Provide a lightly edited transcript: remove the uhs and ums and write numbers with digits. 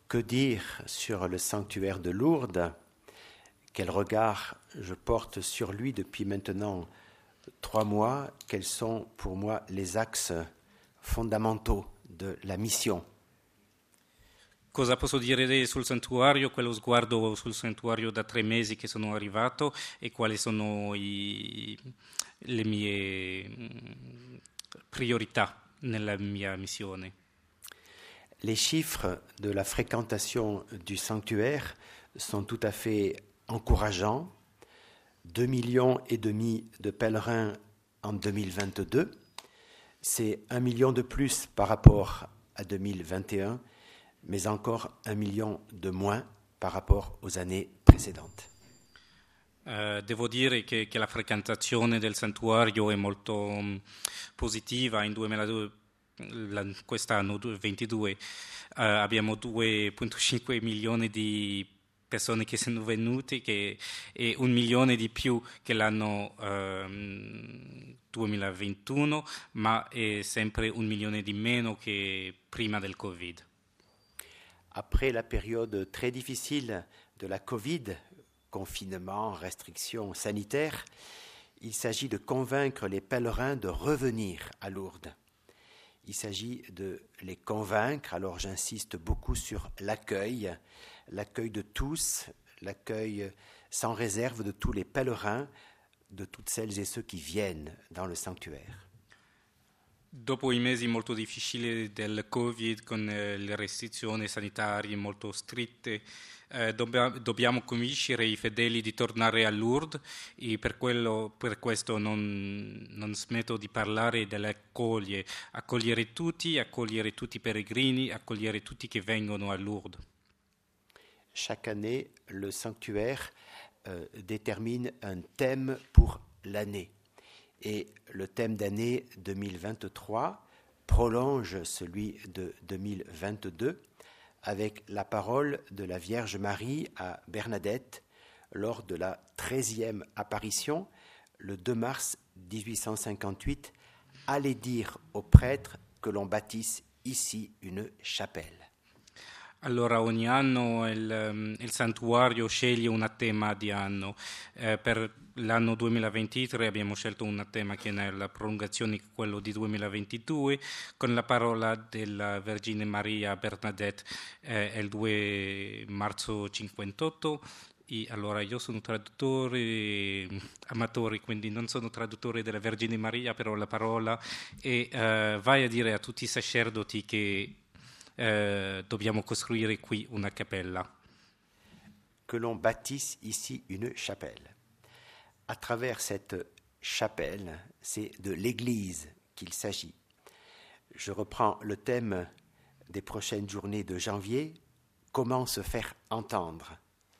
Que dire sur le sanctuaire de Lourdes? Quel regard je porte sur lui depuis maintenant 3 mois? Quels sont pour moi les axes fondamentaux de la mission? Cosa posso dire sul santuario? Quello sguardo sul santuario da 3 mesi che sono arrivato e quali sono le mie priorità nella mia missione. Les chiffres de la fréquentation du sanctuaire sont tout à fait encourageants. 2,5 millions de pèlerins en 2022. C'est 1 million de plus par rapport à 2021, mais encore 1 million de moins par rapport aux années précédentes. Devo dire che la frequentazione del santuario è molto positiva. In quest'anno 2022 abbiamo 2,5 milioni di persone che sono venute e 1 milione di più che l'anno 2021, ma è sempre 1 milione di meno che prima del Covid. Après la période très difficile de la Covid, confinement, restrictions sanitaires, il s'agit de convaincre les pèlerins de revenir à Lourdes. Il s'agit de les convaincre, alors j'insiste beaucoup sur l'accueil de tous, l'accueil sans réserve de tous les pèlerins, de toutes celles et ceux qui viennent dans le sanctuaire. Dopo i mesi molto difficili del Covid, con le restrizioni sanitarie molto strette, dobbiamo convincere i fedeli di tornare a Lourdes e per questo non smetto di parlare accogliere tutti i pellegrini, accogliere tutti che vengono a Lourdes. Chaque année, le sanctuaire détermine un thème pour l'année. Et le thème d'année 2023 prolonge celui de 2022 avec la parole de la Vierge Marie à Bernadette lors de la 13e apparition, le 2 mars 1858. Allez dire aux prêtres que l'on bâtisse ici une chapelle. Allora ogni anno il santuario sceglie un tema di anno. Per l'anno 2023 abbiamo scelto un tema che è la prolungazione, quello di 2022, con la parola della Vergine Maria Bernadette il 2 marzo 58. E allora io sono traduttore amatore, quindi non sono traduttore della Vergine Maria, però la parola vai a dire a tutti i sacerdoti che dobbiamo costruire qui una cappella. Que l'on bâtisse ici une chapelle. À travers cette chapelle, c'est de l'Église qu'il s'agit. Je reprends le thème des prochaines journées de janvier, comment se faire entendre.